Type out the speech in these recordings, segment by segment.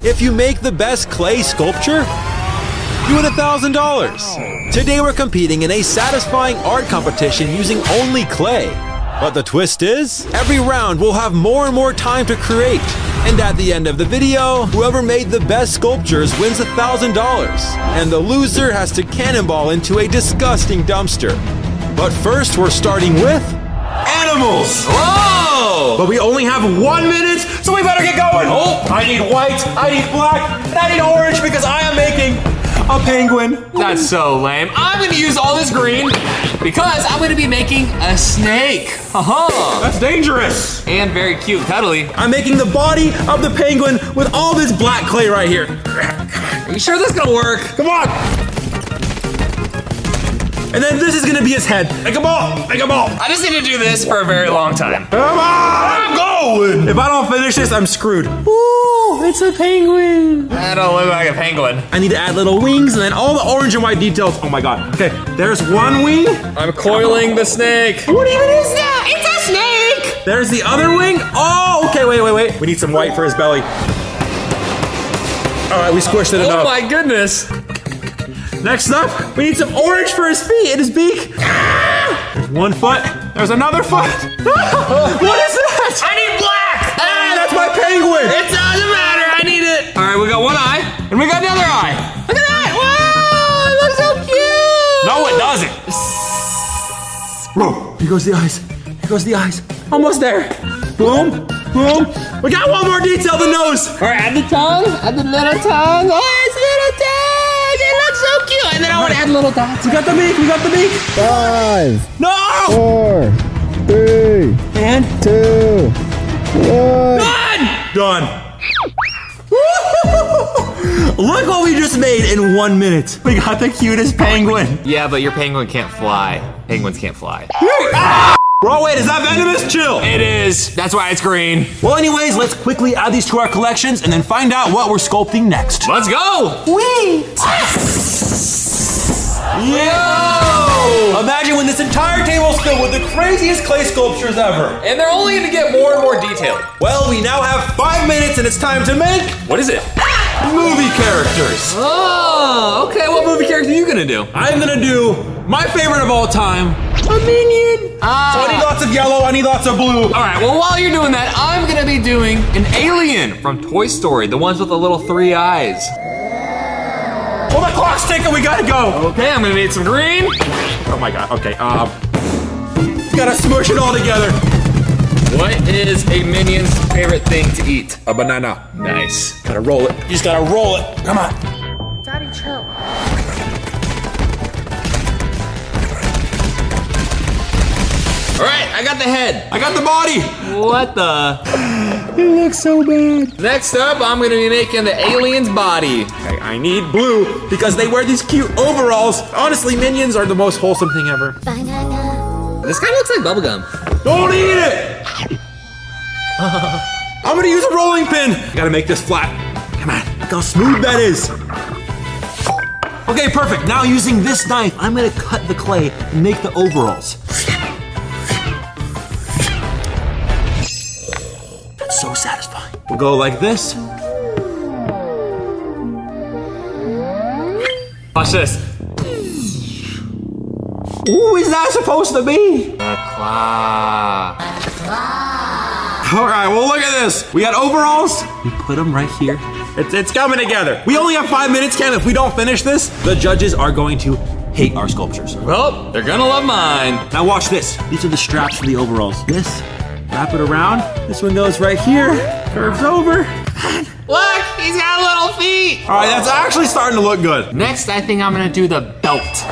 If you make the best clay sculpture, you win $1,000. Today we're competing in a satisfying art competition using only clay. But the twist is, every round will have more and more time to create. And at the end of the video, whoever made the best sculptures wins $1,000. And the loser has to cannonball into a disgusting dumpster. But first, we're starting with animals. Whoa! But we only have 1 minute, so we better get going. Oh, I need white, I need black, and I need orange because I am making a penguin. That's so lame. I'm gonna use all this green because I'm gonna be making a snake. That's dangerous. And very cute, cuddly. I'm making the body of the penguin with all this black clay right here. Are you sure this is gonna work? Come on. And then this is gonna be his head. Make a ball, make a ball. I just need to do this for a very long time. Come on, I'm going. If I don't finish this, I'm screwed. Ooh, it's a penguin. I don't look like a penguin. I need to add little wings and then all the orange and white details. Oh my God. Okay, there's one wing. I'm coiling the snake. What even is that? It's a snake. There's the other wing. Oh, okay, wait. We need some white for his belly. All right, we squished it enough. Oh my goodness. Next up, we need some orange for his feet and his beak. There's one foot. There's another foot. What is that? I need black. That's my penguin. It doesn't matter. I need it. All right, we got one eye and we got another eye. Look at that. Wow, it looks so cute. No, it doesn't. Whoa, here goes the eyes. Here goes the eyes. Almost there. Boom, boom. We got one more detail, the nose. All right, add the tongue. Add the little tongue. Oh, it's little tongue. It looks so cute. And then I want to add little dots. We got the beak. We got the beak. 5, No. 4, 3, And 2, 1. done. Look what we just made in 1 minute. We got the cutest penguin. Yeah, but your penguin can't fly. Penguins can't fly. Bro, wait, is that venomous? Chill. It is. That's why it's green. Well, anyways, let's quickly add these to our collections and then find out what we're sculpting next. Let's go. Whee! Yo! Imagine when this entire table's filled with the craziest clay sculptures ever. And they're only going to get more and more detailed. Well, we now have 5 minutes and it's time to make What is it? movie characters. Oh, okay. What movie character are you going to do? I'm gonna do my favorite of all time, a minion. So I need lots of yellow, I need lots of blue. All right, well, while you're doing that, I'm going to be doing an alien from Toy Story, the ones with the little 3 eyes. Well, the clock's ticking, we gotta go. Okay, I'm going to need some green. Oh my God, okay, gotta smush it all together. What is a minion's favorite thing to eat? A banana. Nice. Gotta roll it. You just gotta roll it. Come on. Daddy, chill. All right, I got the head. I got the body. What the? It looks so bad. Next up, I'm going to be making the alien's body. Okay, I need blue because they wear these cute overalls. Honestly, minions are the most wholesome thing ever. This kind of looks like bubblegum. Don't eat it. I'm gonna use a rolling pin. I gotta make this flat. Come on, look how smooth that is. Okay, perfect. Now using this knife, I'm gonna cut the clay and make the overalls. That's so satisfying. We'll go like this. Watch this. Who is that supposed to be? Claw. All right, well, look at this. We got overalls. We put them right here. It's coming together. We only have 5 minutes, Ken. If we don't finish this, the judges are going to hate our sculptures. Well, they're gonna love mine. Now watch this. These are the straps for the overalls. This, wrap it around. This one goes right here, curves over. Look, he's got little feet. All right, that's actually starting to look good. Next, I think I'm gonna do the belt.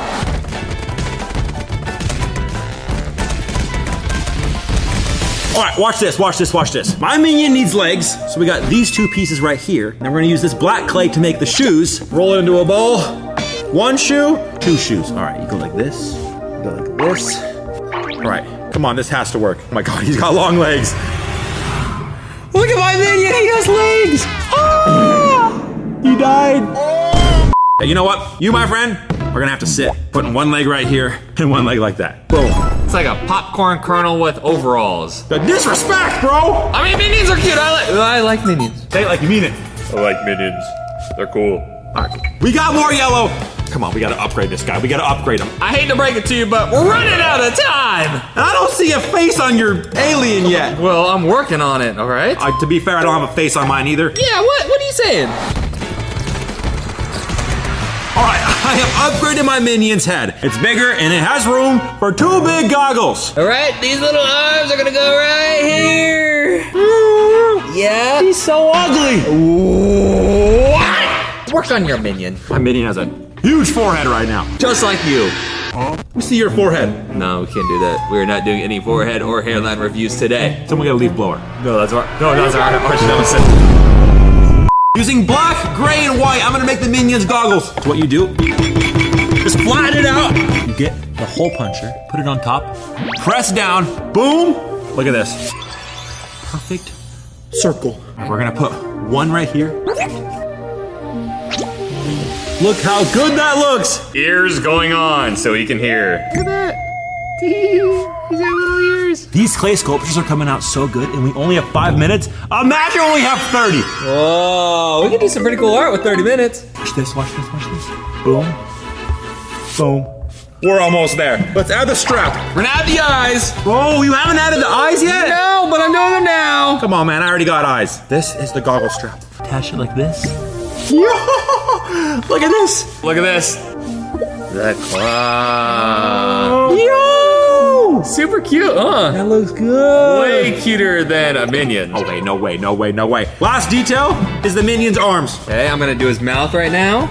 All right, watch this, watch this, watch this. My minion needs legs, so we got these 2 pieces right here. Now we're gonna use this black clay to make the shoes. Roll it into a bowl. 1 shoe, 2 shoes. All right, you go like this, you go like this. All right, come on, this has to work. Oh my God, he's got long legs. Look at my minion, he has legs. Ah! He died. Hey, you know what? You, my friend, are gonna have to sit. Putting 1 leg right here and 1 leg like that. Boom. It's like a popcorn kernel with overalls. The disrespect, bro! I mean, minions are cute. I like minions. Say it like you mean it. I like minions. They're cool. All right, we got more yellow. Come on, we gotta upgrade this guy. We gotta upgrade him. I hate to break it to you, but we're running out of time. And I don't see a face on your alien yet. Well, I'm working on it, all right? To be fair, I don't have a face on mine either. Yeah, what are you saying? All right, I have upgraded my minion's head. It's bigger and it has room for 2 big goggles. All right, these little arms are gonna go right here. Yeah. He's so ugly. What? Work on your minion. My minion has a huge forehead right now. Just like you. Let me see your forehead. No, we can't do that. We're not doing any forehead or hairline reviews today. Someone get a leaf blower. No, that's our arch nemesis. Using black, gray, and white, I'm gonna make the minions goggles. That's what you do. Just flatten it out. You get the hole puncher, put it on top, press down, boom. Look at this. Perfect circle. We're gonna put one right here. Look how good that looks. Ears going on so he can hear. Look at that. He's got little ears. These clay sculptures are coming out so good, and we only have 5 minutes. Imagine we only have 30. Whoa, we can do some pretty cool art with 30 minutes. Watch this, watch this, watch this. Boom. Boom. We're almost there. Let's add the strap. We're gonna add the eyes. Oh, you haven't added the eyes yet? No, but I'm doing them now. Come on, man, I already got eyes. This is the goggle strap. Attach it like this. Yo! Look at this. Look at this. That clown. Yo! Super cute, huh? That looks good. Way cuter than a minion. Oh, wait, no way, no way, no way. Last detail is the minion's arms. Okay, I'm gonna do his mouth right now.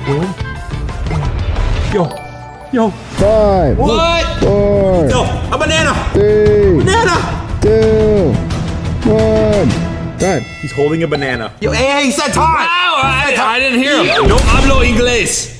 Yo. Yo. 5, What? 4, Yo, a banana. 3, Banana. 2, 1. Time. He's holding a banana. Yo, hey, he said time. Wow, I didn't hear him. No hablo inglés.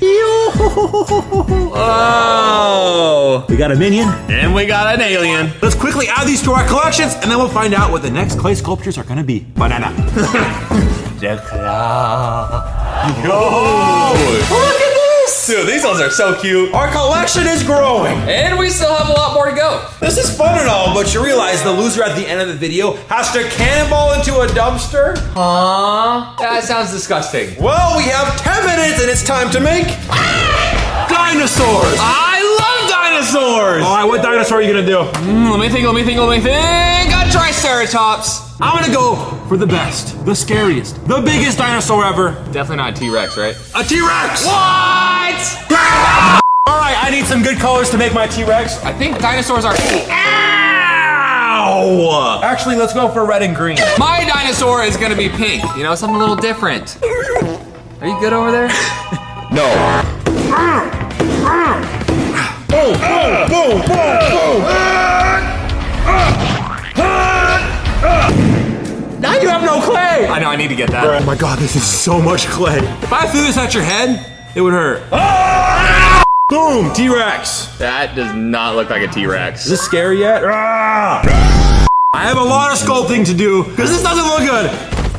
Oh. We got a minion. And we got an alien. Let's quickly add these to our collections, and then we'll find out what the next clay sculptures are gonna be. Banana. The clown. Yo. Look at this. Dude, these ones are so cute. Our collection is growing. And we still have a lot more to go. This is fun and all, but you realize the loser at the end of the video has to cannonball into a dumpster? That sounds disgusting. Well, we have 10 minutes, and it's time to make dinosaurs. I love dinosaurs. All right, what dinosaur are you gonna do? Let me think. A Triceratops. I'm gonna go for the best, the scariest, the biggest dinosaur ever. Definitely not a T-Rex, right? A T-Rex! What? All right, I need some good colors to make my T-Rex. I think dinosaurs are. Ow! Actually, let's go for red and green. My dinosaur is gonna be pink. You know, something a little different. Are you good over there? No. Boom, boom, boom, boom, boom. Now you have no clay. I know, I need to get that. Oh my God, this is so much clay. If I threw this at your head, it would hurt. Boom, T-Rex. That does not look like a T-Rex. Is this scary yet? I have a lot of sculpting to do because this doesn't look good.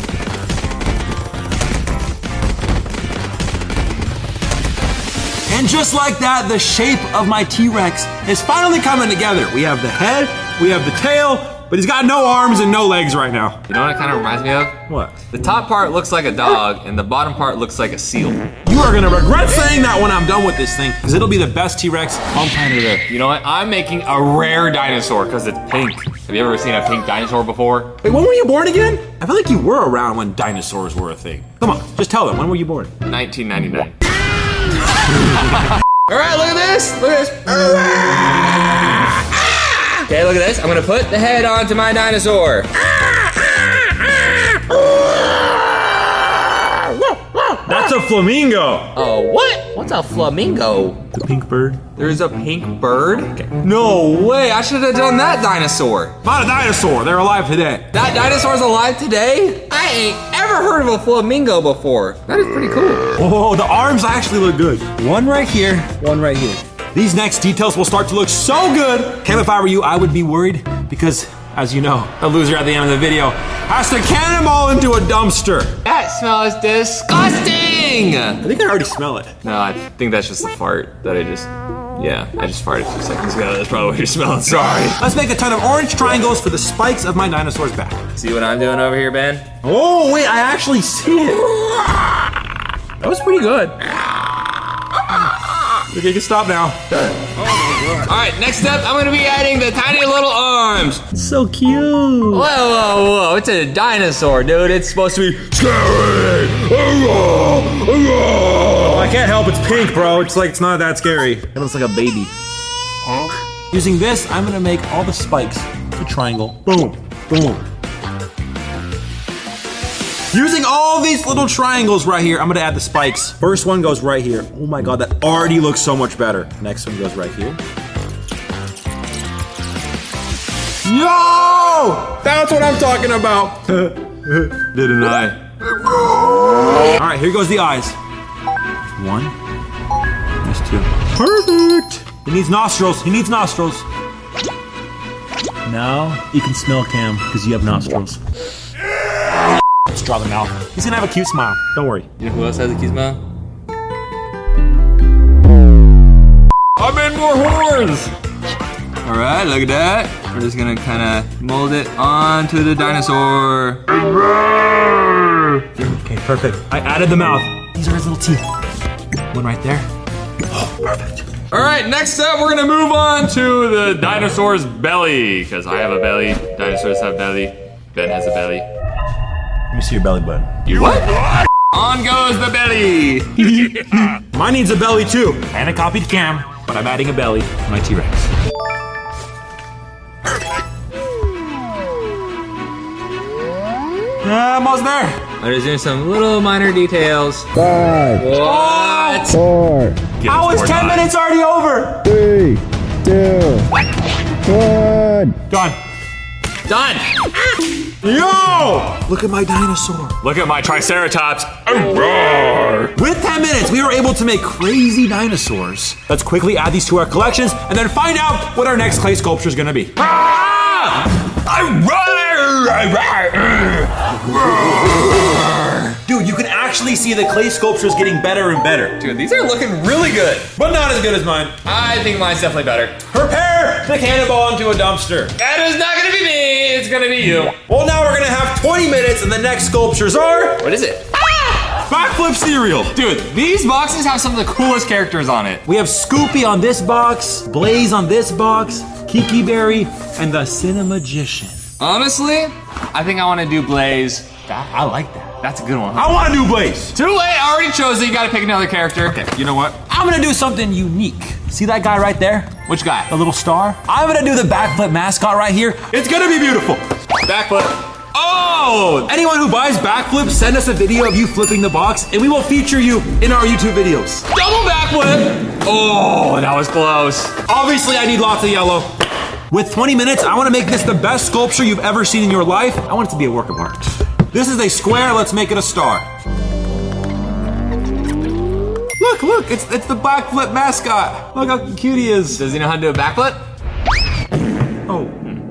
And just like that, the shape of my T-Rex is finally coming together. We have the head, we have the tail, but he's got no arms and no legs right now. You know what it kind of reminds me of? What? The top part looks like a dog, and the bottom part looks like a seal. You are gonna regret saying that when I'm done with this thing, because it'll be the best T-Rex on planet Earth. You know what? I'm making a rare dinosaur because it's pink. Have you ever seen a pink dinosaur before? Wait, when were you born again? I feel like you were around when dinosaurs were a thing. Come on, just tell them, when were you born? 1999. All right, look at this. Look at this. Okay, look at this. I'm gonna put the head onto my dinosaur. That's a flamingo. Oh, what? What's a flamingo? The pink bird. There's a pink bird? No way, I should have done that dinosaur. Not a dinosaur, they're alive today. That dinosaur's alive today? I ain't ever heard of a flamingo before. That is pretty cool. Oh, the arms actually look good. One right here, one right here. These next details will start to look so good. Cam, if I were you, I would be worried because, as you know, the loser at the end of the video has to cannonball into a dumpster. That smells disgusting. I think I already smell it. No, I think that's just the fart that I just Yeah, I just farted 2 seconds ago. That's probably what you're smelling. Sorry. Let's make a ton of orange triangles for the spikes of my dinosaur's back. See what I'm doing over here, Ben? Oh, wait, I actually see it. That was pretty good. Okay, you can stop now. All right, next up, I'm gonna be adding the tiny little arms. So cute. Whoa, whoa, whoa, it's a dinosaur, dude. It's supposed to be scary. Oh, I can't help, it's pink, bro. It's like, it's not that scary. It looks like a baby. Using this, I'm gonna make all the spikes a triangle. Boom, boom. Using all these little triangles right here, I'm gonna add the spikes. First one goes right here. Oh my God, that already looks so much better. Next one goes right here. Yo! That's what I'm talking about. Didn't I? All right, here goes the eyes. One. There's two. Perfect. He needs nostrils. He needs nostrils. Now you can smell Cam because you have nostrils. Let's draw the mouth. He's gonna have a cute smile. Don't worry. You know who else has a cute smile? I made more horns! All right, look at that. We're just gonna kind of mold it onto the dinosaur. Okay, perfect. I added the mouth. These are his little teeth. One right there. Oh, perfect. All right, next up, we're gonna move on to the dinosaur's belly, because I have a belly, dinosaurs have belly, Ben has a belly. Let me see your belly button. You what? On goes the belly. Mine needs a belly too. And I copied Cam, but I'm adding a belly to my T-Rex. Almost there. I'm just doing some little minor details. 5, What? 4, How is 10 minutes already over? 3, 2, 1. Done. Done. Yo! Look at my dinosaur. Look at my Triceratops. With 10 minutes, we were able to make crazy dinosaurs. Let's quickly add these to our collections and then find out what our next clay sculpture is gonna be. Dude, you can actually see the clay sculptures getting better and better. Dude, these are looking really good. But not as good as mine. I think mine's definitely better. Prepare to cannonball into a dumpster. That is not gonna be me, it's gonna be you. Well, now we're gonna have 20 minutes and the next sculptures are What is it? backflip cereal. Dude, these boxes have some of the coolest characters on it. We have Scoopy on this box, Blaze on this box, Kiki Berry, and the Cinemagician. Honestly, I think I wanna do Blaze. I like that. That's a good one, huh? I want to do Blaze. Too late, I already chose it, you gotta pick another character. Okay, you know what? I'm gonna do something unique. See that guy right there? Which guy? The little star? I'm gonna do the backflip mascot right here. It's gonna be beautiful. Backflip. Oh! Anyone who buys backflip, send us a video of you flipping the box, and we will feature you in our YouTube videos. Double backflip! Oh, that was close. Obviously, I need lots of yellow. With 20 minutes, I want to make this the best sculpture you've ever seen in your life. I want it to be a work of art. This is a square, let's make it a star. Look, it's the backflip mascot. Look how cute he is. Does he know how to do a backflip? Oh.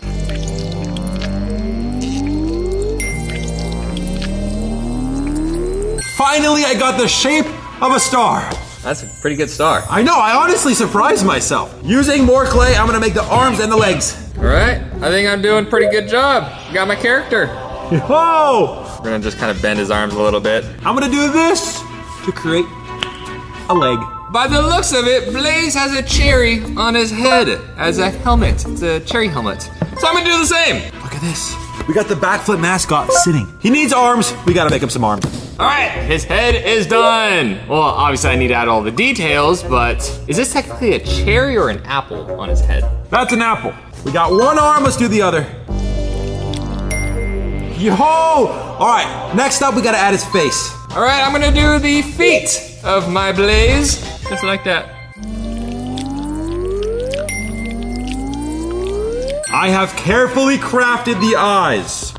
Finally, I got the shape of a star. That's a pretty good star. I know, I honestly surprised myself. Using more clay, I'm gonna make the arms and the legs. All right, I think I'm doing a pretty good job. Got my character. Whoa! We're gonna just kind of bend his arms a little bit. I'm gonna do this to create a leg. By the looks of it, Blaze has a cherry on his head as a helmet. It's a cherry helmet. So I'm gonna do the same. Look at this. We got the backflip mascot sitting. He needs arms. We gotta make him some arms. All right, his head is done. Well, obviously I need to add all the details, but is this technically a cherry or an apple on his head? That's an apple. We got one arm, let's do the other. Yo! All right, next up we gotta add his face. All right, I'm gonna do the feet of my Blaze, just like that. I have carefully crafted the eyes.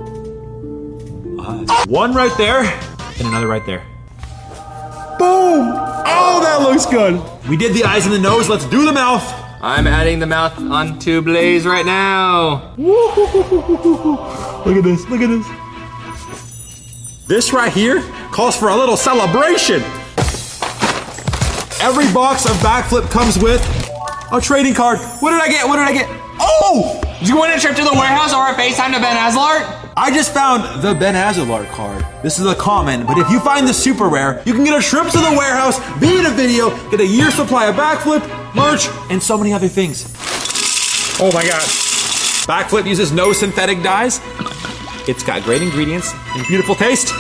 One right there, and another right there. Boom! Oh, that looks good. We did the eyes and the nose, let's do the mouth. I'm adding the mouth onto Blaze right now. Look at this, look at this. This right here calls for a little celebration. Every box of backflip comes with A trading card. What did I get? What did I get? Oh! Did you win a trip to the warehouse or a FaceTime to Ben Azelart? I just found the Ben Azelart card. This is a common, but if you find the super rare, you can get a trip to the warehouse, be in a video, get a year's supply of backflip, merch, and so many other things. Oh my God. Backflip uses no synthetic dyes. It's got great ingredients and beautiful taste.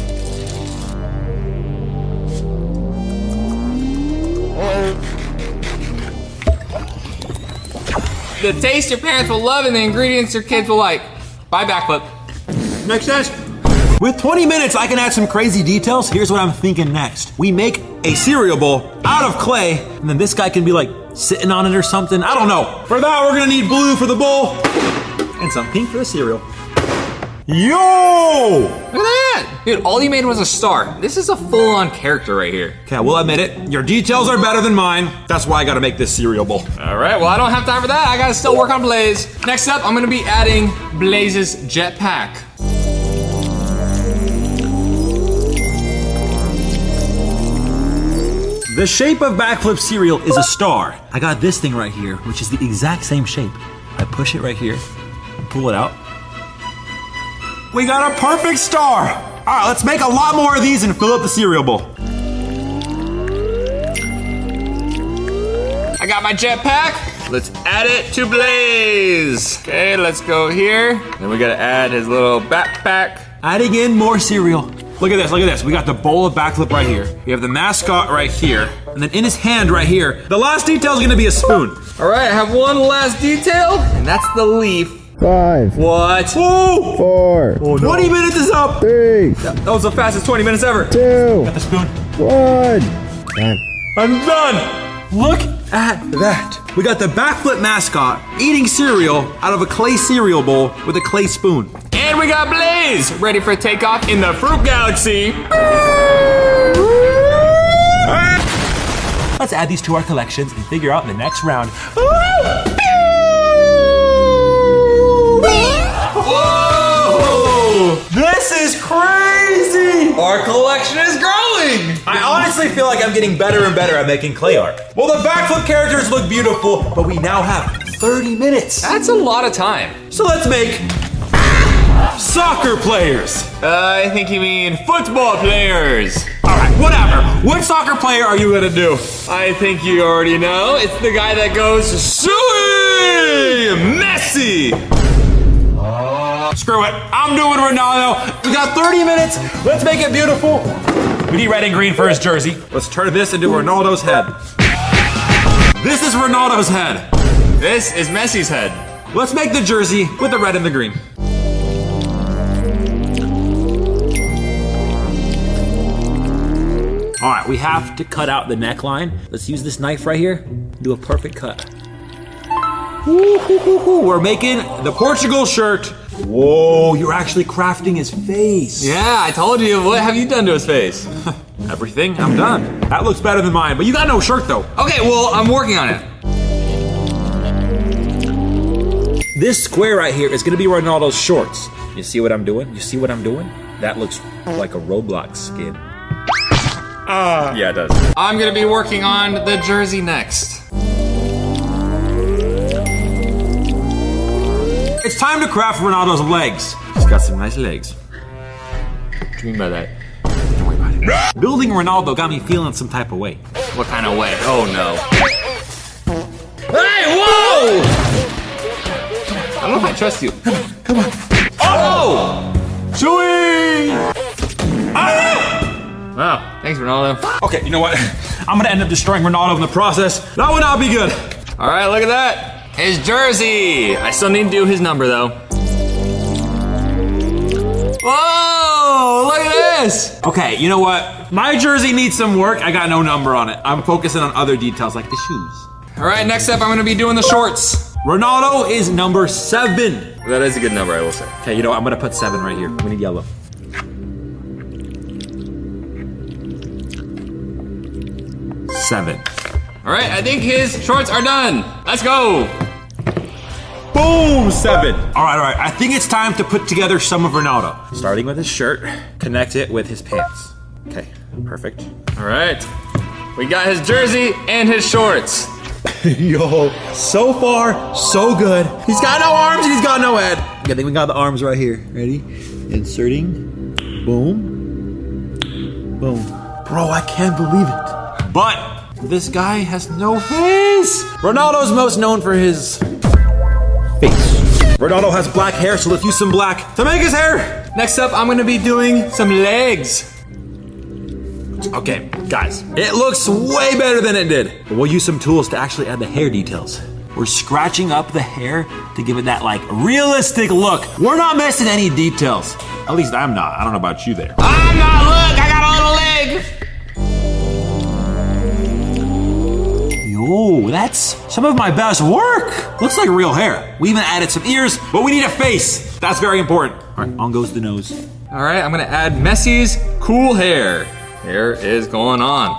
The taste your parents will love and the ingredients your kids will like. Buy Backflip. Makes sense. With 20 minutes, I can add some crazy details. Here's what I'm thinking next. We make a cereal bowl out of clay, and then this guy can be like sitting on it or something. I don't know. For that, we're gonna need blue for the bowl and some pink for the cereal. Yo! Look at that! Dude, all you made was a star. This is a full-on character right here. Okay, I will admit it. Your details are better than mine. That's why I gotta make this cereal bowl. All right, well, I don't have time for that. I gotta still work on Blaze. Next up, I'm gonna be adding Blaze's jetpack. The shape of Backflip cereal is a star. I got this thing right here, which is the exact same shape. I push it right here, pull it out. We got a perfect star. All right, let's make a lot more of these and fill up the cereal bowl. I got my jetpack. Let's add it to Blaze. Okay, let's go here. Then we gotta add his little backpack. Adding in more cereal. Look at this, look at this. We got the bowl of Backflip right here. We have the mascot right here. And then in his hand right here, the last detail is gonna be a spoon. All right, I have one last detail, and that's the leaf. 5, What? Whoa! 4, 20 minutes is up. 3, That was the fastest 20 minutes ever. 2, Got the spoon. 1. Done. I'm done. Look at that. We got the Backflip mascot eating cereal out of a clay cereal bowl with a clay spoon. And we got Blaze, ready for takeoff in the Fruit Galaxy. Let's add these to our collections and figure out the next round. Whoa! This is crazy! Our collection is growing. I honestly feel like I'm getting better and better at making clay art. Well, the Backflip characters look beautiful, but we now have 30 minutes. That's a lot of time. So let's make soccer players. I think you mean football players. All right, whatever. What soccer player are you gonna do? I think you already know. It's the guy that goes, Suey! Messi! Screw it. I'm doing Ronaldo. We got 30 minutes. Let's make it beautiful. We need red and green for his jersey. Let's turn this into Ronaldo's head. This is Ronaldo's head. This is Messi's head. Let's make the jersey with the red and the green. All right, we have to cut out the neckline. Let's use this knife right here. Do a perfect cut. We're making the Portugal shirt. Whoa, you're actually crafting his face. Yeah, I told you. What have you done to his face? Everything, I'm done. That looks better than mine, but you got no shirt though. Okay, well, I'm working on it. This square right here is gonna be Ronaldo's shorts. You see what I'm doing? You see what I'm doing? That looks like a Roblox skin. Yeah, it does. I'm gonna be working on the jersey next. It's time to craft Ronaldo's legs. He's got some nice legs. What do you mean by that? Don't worry about it. Building Ronaldo got me feeling some type of way. What kind of way? Oh no. Hey, whoa! I don't know if I trust you. Come on. Oh! Chewie! Ah! Wow, thanks, Ronaldo. Okay, you know what? I'm gonna end up destroying Ronaldo in the process. That would not be good. All right, look at that. His jersey. I still need to do his number though. Whoa, look at this. Okay, you know what? My jersey needs some work. I got no number on it. I'm focusing on other details like the shoes. All right, next up, I'm gonna be doing the shorts. Ronaldo is number 7. That is a good number, I will say. Okay, you know what? I'm gonna put 7 right here. We need yellow. Seven. All right, I think his shorts are done. Let's go. Boom, 7. All right. I think it's time to put together some of Ronaldo. Starting with his shirt, connect it with his pants. Okay, perfect. All right, we got his jersey and his shorts. Yo, so far, so good. He's got no arms and he's got no head. I think we got the arms right here. Ready? Inserting. Boom. Boom. Bro, I can't believe it. But this guy has no face. Ronaldo's most known for his face. Ronaldo has black hair, so let's use some black to make his hair. Next up, I'm gonna be doing some legs. Okay, guys, it looks way better than it did. But we'll use some tools to actually add the hair details. We're scratching up the hair to give it that like realistic look. We're not missing any details. At least I'm not. I don't know about you there. I'm not, look, I got a little leg. Yo, that's some of my best work. Looks like real hair. We even added some ears, but we need a face. That's very important. All right, on goes the nose. All right, I'm gonna add Messi's cool hair. Hair is going on.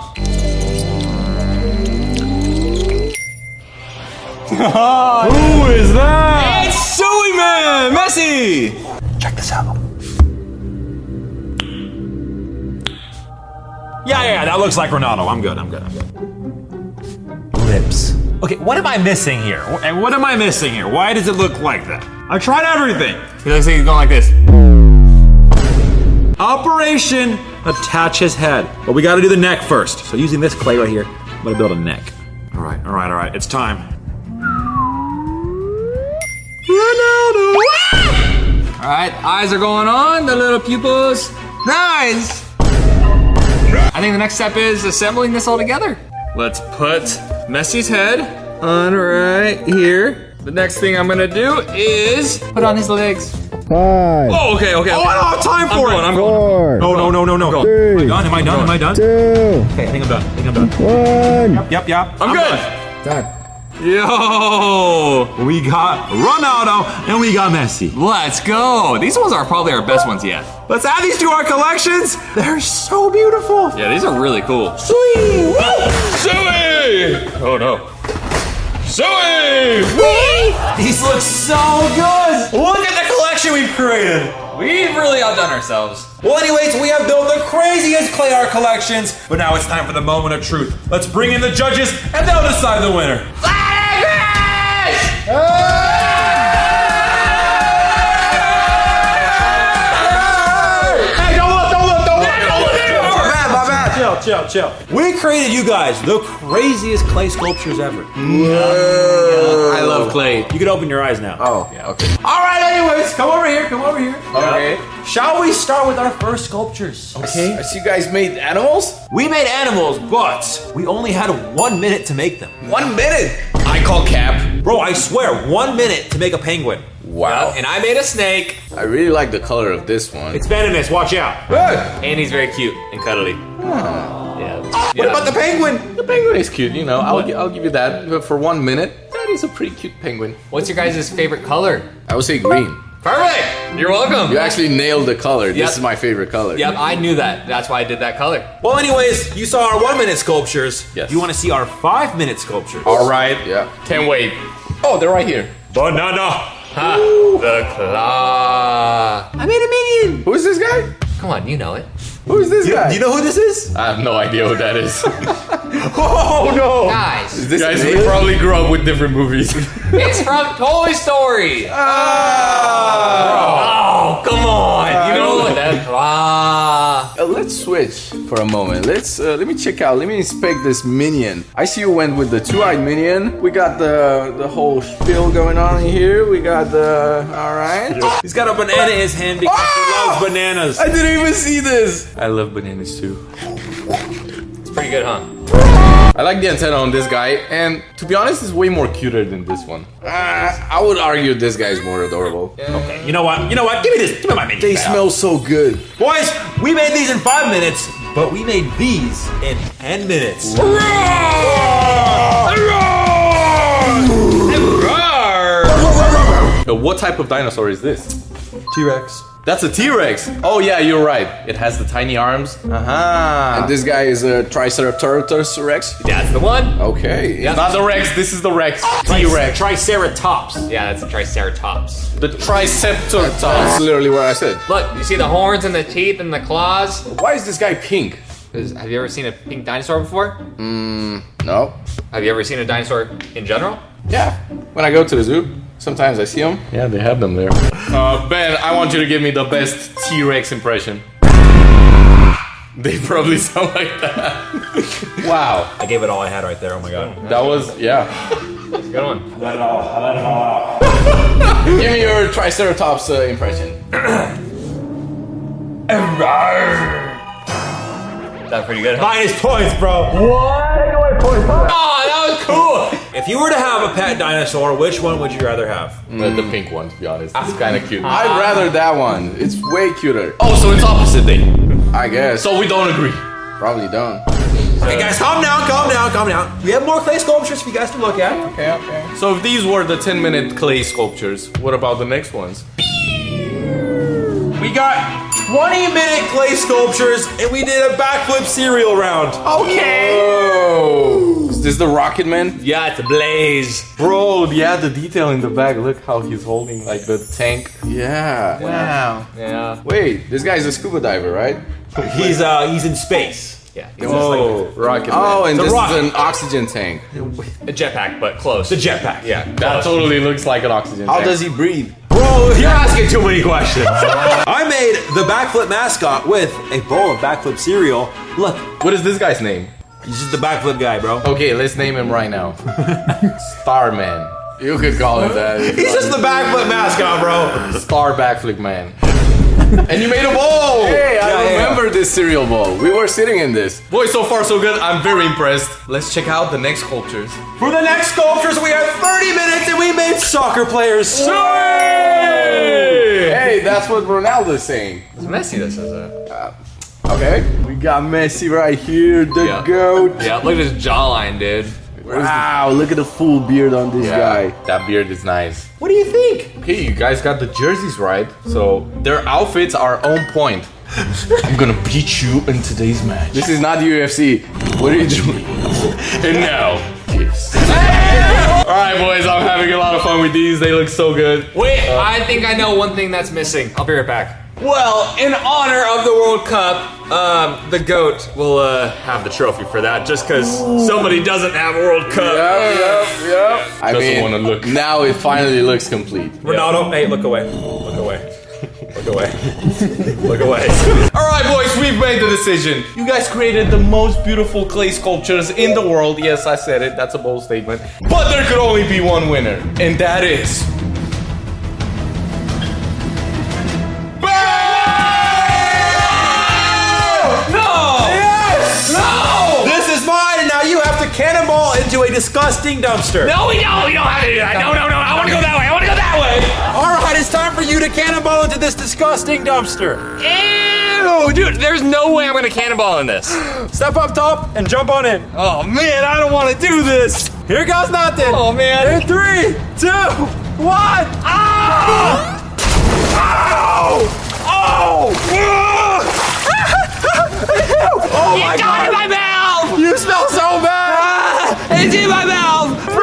Who is that? It's Suey Man, Messi. Check this out. Yeah, that looks like Ronaldo. I'm good. Lips. Okay, what am I missing here? And what am I missing here? Why does it look like that? I tried everything. He looks like he's going like this. Operation attach his head. But we gotta do the neck first. So using this clay right here, I'm gonna build a neck. All right. It's time. Ronaldo! All right, eyes are going on, the little pupils. Nice. I think the next step is assembling this all together. Let's put Messi's head on right here. The next thing I'm gonna do is put on his legs. 5. Oh, okay. Oh, I don't have time for it. I'm 4. going. No. 3. Am I done? 2. Okay, I think I'm done. 1. Yep. I'm good. Done. Yo, We got Ronaldo and we got Messi. let's go. These ones are probably our best ones yet. Let's add these to our collections. They're so beautiful. Yeah, these are really cool. Sweet. Suey! Oh no. Suey! These look so good. Look at the collection we've created. We've really outdone ourselves. Well, anyways, we have built the craziest clay art collections, but now it's time for the moment of truth. Let's bring in the judges and they'll decide the winner. Chill. We created you guys the craziest clay sculptures ever. I love clay. You can open your eyes now. Oh. Yeah, okay. All right, anyways, come over here. Okay. Shall we start with our first sculptures? Okay. I see you guys made animals? We made animals, but we only had 1 minute to make them. 1 minute. I call cap. Bro, I swear, 1 minute to make a penguin. Wow. And I made a snake. I really like the color of this one. It's venomous, watch out. And he's very cute and cuddly. Yeah. What about the penguin? The penguin is cute, you know. I'll give you that. But for 1 minute, that is a pretty cute penguin. What's your guys' favorite color? I would say green. Perfect! You're welcome. You actually nailed the color. Yep. This is my favorite color. Yep, I knew that. That's why I did that color. Well, anyways, you saw our 1 minute sculptures. Yes. You want to see our 5 minute sculptures? All right. Yeah. Can't wait. Oh, they're right here. Banana. Ha! The claw. I made a minion. Who is this guy? Come on, you know it. Who is this guy? Do you know who this is? I have no idea what that is. Oh no. Guys, This guys, we probably grew up with different movies. it's from Toy Story. Oh. Oh, come on. You know the claw. Let's switch for a moment. Let me check out. Let me inspect this minion. I see you went with the two-eyed minion. We got the whole spiel going on in here. We got the all right. He's got a banana in his hand because he loves bananas. I didn't even see this. I love bananas too. It's pretty good, huh? I like the antenna on this guy, and to be honest, it's way more cuter than this one. I would argue this guy is more adorable. Okay, you know what? Give me this. Give me my minion. They smell so good. Boys, we made these in 5 minutes, but we made these in 10 minutes. What type of dinosaur is this? T-Rex. That's a T-Rex. Oh yeah, you're right. It has the tiny arms. And this guy is a Triceratops Rex. That's the one. Okay. Yeah. Not the Rex, this is the Rex. T-Rex. Triceratops. Yeah, that's a Triceratops. The Triceratops. That's literally what I said. Look, you see the horns and the teeth and the claws? Why is this guy pink? Because have you ever seen a pink dinosaur before? No. Have you ever seen a dinosaur in general? Yeah. When I go to the zoo, sometimes I see them. Yeah, they have them there. Ben, I want you to give me the best T-Rex impression. They probably sound like that. Wow. I gave it all I had right there. Oh my god. That was, yeah. Good one. I let it all out. Give me your Triceratops impression. That's pretty good. Minus points, bro. Oh, that was cool. If you were to have a pet dinosaur, which one would you rather have? The pink one, to be honest. It's kind of cute. I'd rather that one. It's way cuter. Oh, so it's opposite then. I guess. So we don't agree. Probably don't. Hey guys, calm down, calm down, calm down. We have more clay sculptures for you guys to look at. Okay. So if these were the 10-minute clay sculptures, what about the next ones? We got 20-minute clay sculptures, and we did a backflip cereal round. Okay. Whoa! Is this the Rocket Man? Yeah, it's a blaze. Bro, yeah, the detail in the back. Look how he's holding like the tank. Yeah. Wow. Yeah. Wait, this guy's a scuba diver, right? He's in space. Yeah. Oh, Rocket Man. Oh, and this is an oxygen tank. A jetpack, but close. The jetpack. Yeah. That totally looks like an oxygen tank. How does he breathe? Bro, you're asking too many questions. I made the backflip mascot with a bowl of backflip cereal. Look, What is this guy's name? he's just the backflip guy, bro. Okay, let's name him right now. Starman. You could call him that. He's just the backflip mascot, bro. Star Backflip Man. And you made a bowl! Hey, I remember this cereal bowl. We were sitting in this. Boy, so far so good. I'm very impressed. Let's check out the next sculptures. For the next sculptures, we have 30 minutes and we made soccer players. Hey, that's what Ronaldo's saying. It's Messi that says that. Okay. We got Messi right here, the GOAT. Yeah, look at his jawline, dude. Wow, look at the full beard on this guy. That beard is nice. What do you think? Hey, you guys got the jerseys right. So their outfits are on point. I'm gonna beat you in today's match. This is not UFC. What are you doing? And now, kiss. Alright, boys, I'm having a lot of fun with these. They look so good. Wait, I think I know one thing that's missing. I'll be right back. Well, in honor of the World Cup, the GOAT will have the trophy for that, just because somebody doesn't have a World Cup. Yep. I mean, wanna look. Now it finally looks complete. Ronaldo, hey, look away. Look away. Look away. Look away. Alright, boys, we've made the decision. You guys created the most beautiful clay sculptures in the world. Yes, I said it. That's a bold statement. But there could only be one winner, and that is... Cannonball into a disgusting dumpster. No, we don't have to do that. No, I want to go that way. All right, it's time for you to cannonball into this disgusting dumpster. Ew, dude, there's no way I'm going to cannonball in this. Step up top and jump on in. Oh, man, I don't want to do this. Here goes nothing. Oh, man. In 3, 2, 1. Ah! Ow! Oh! Oh my God! In my mouth! You smell so bad! It's in my mouth!